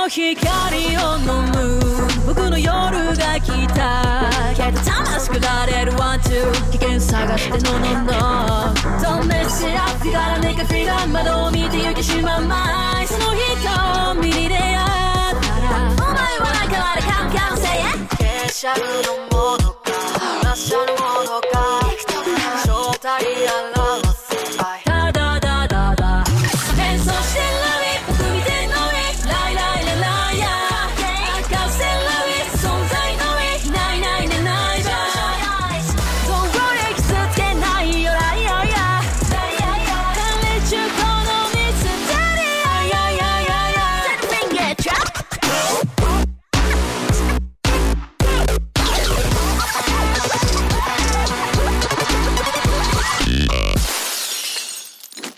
の光を飲む僕の夜が来たけど楽しくなれるワンツー危険探してノノノDon't mess it up フィガラネカフィガ窓を見て行きしまうまいその瞳に出会ったらお前は何かまでカンカンせえ傾斜のものか馬車の